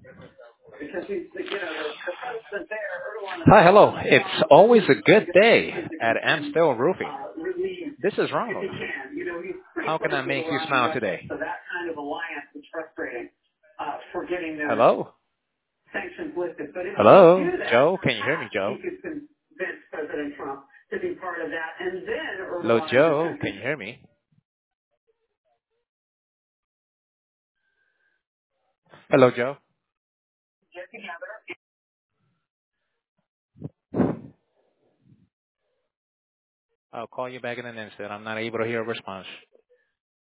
Hi, hello. It's always a good day at Amstel Roofing. This is Ronald. How can I make you smile today? Hello? Hello? Joe? Can you hear me, Joe? Hello, Joe? Can you hear me? Hello, Joe? I'll call you back in an instant. I'm not able to hear a response.